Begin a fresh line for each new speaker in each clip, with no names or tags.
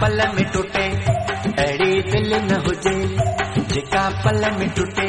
पल में टुटे, अहिड़ी दिलि न हुजे जेका पल में टुटे।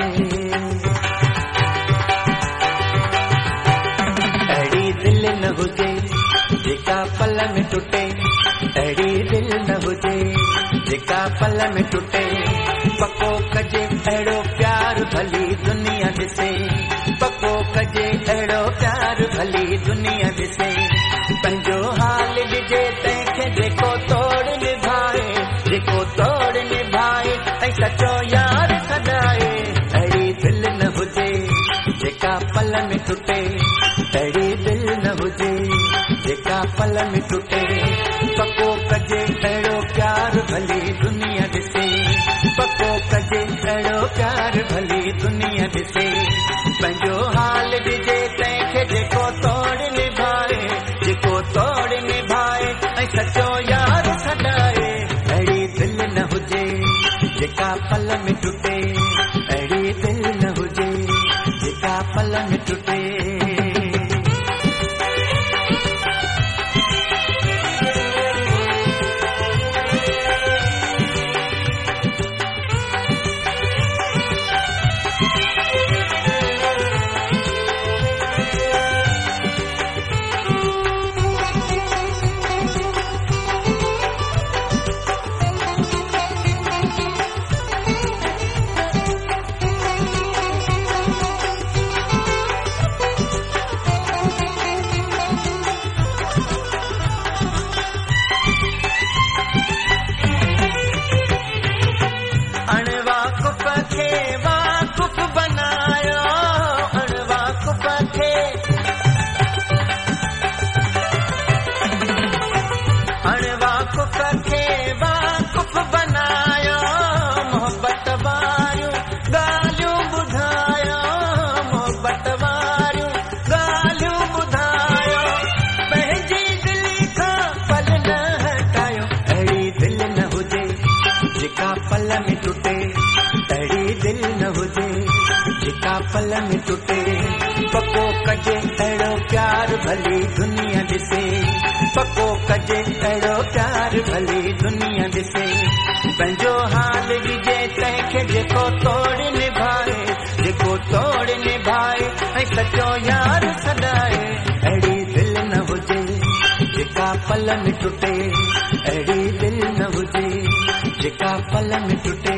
अहिड़ी दिलि न हुजे जेका पल में टुटे, अहिड़ी दिलि न हुजे जेका पल में टुटे। पको कजे अहिड़ो प्यार भली दुनिया ॾिसे, पको कजे अहिड़ो प्यार भली दुनिया ॾिसे। पंहिंजो हाल ॾिजे तंहिंखे जेको तोड़ निभाए, जेको तोड़ निभाए ऐं सचो यार सदाए। अहिड़ी दिलि न हुजे जेका पल में टुटे, अहिड़ी दिलि न हुजे जेका पल में टुटे। पको कजे अहिड़ो प्यार भली दुनिया ॾिसे, पको कजे अहिड़ो प्यार भली दुनिया ॾिसे। पंहिंजो हाल ॾिजे तंहिंखे जेको तोड़ निभाए, जेको तोड़ निभाए ऐं सचो यार सदाए। अहिड़ी दिलि न हुजे जेका पल में टुटे, अहिड़ी दिलि न हुजे जेका पल में टुटे। पल में टुटे पको कजे अहिड़ो प्यार भली दुनिया ॾिसे, पको कजे अहिड़ो प्यार भली दुनिया ॾिसे। पंहिंजो हाल ॾिजे तंहिंखे जेको तोड़ निभाए, जेको तोड़ निभाए ऐं सचो यार सदाए। अहिड़ी दिलि न हुजे जेका पल में टुटे, अहिड़ी दिलि न हुजे जेका पल में टुटे।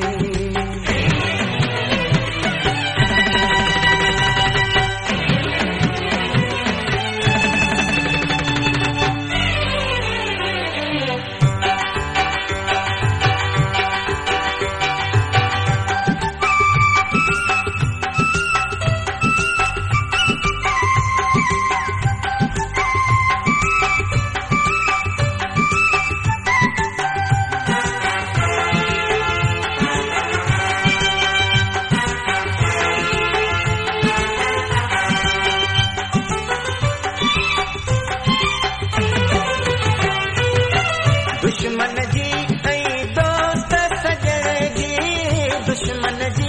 दुश्मन जी ऐं दोस्त सजण जी, दुश्मन जी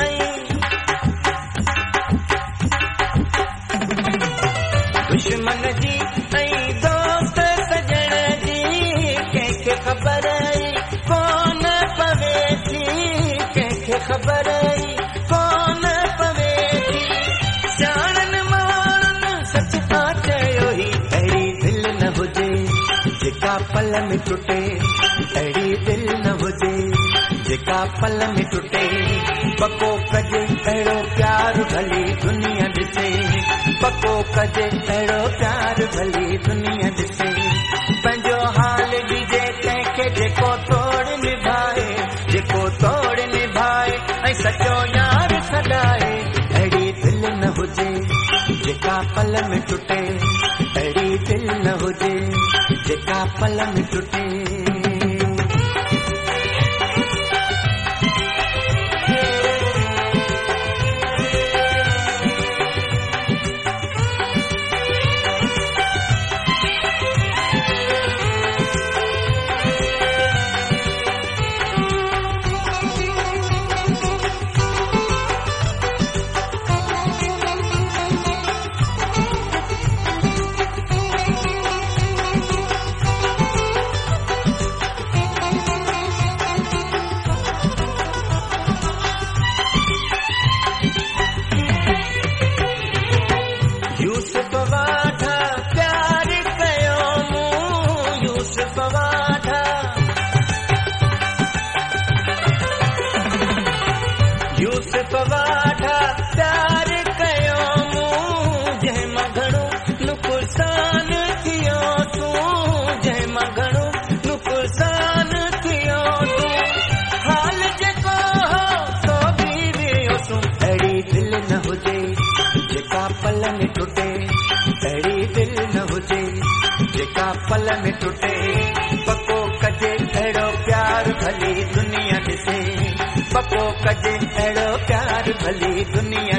दुश्मन जी ऐं दोस्त सजण जी। कंहिंखे ख़बर कोन पवे थी, कंहिंखे ख़बर कोन पवे थी। ॼाणनि माण्हुनि सच था चयो ई, अहिड़ी दिलि न हुजे जेका पल में टुटे, अहिड़ी दिलि न हुजे जेका पल में टुटे। पको कजे अहिड़ो प्यार भली दुनिया ॾिसे, पको कजे अहिड़ो प्यार भली दुनिया ॾिसे। पंहिंजो हाल ॾिजे तंहिंखे जेको तोड़ निभाए, जेको तोड़ निभाए ऐं सचो यार सदाए। अहिड़ी दिलि न हुजे जेका पल में टुटे, अहिड़ी दिलि न हुजे जेका पल में टुटे। जेका पल में टुटे पको कजे अहिड़ो प्यार भली दुनिया ॾिसे पको कजे अहिड़ो प्यार भली दुनिया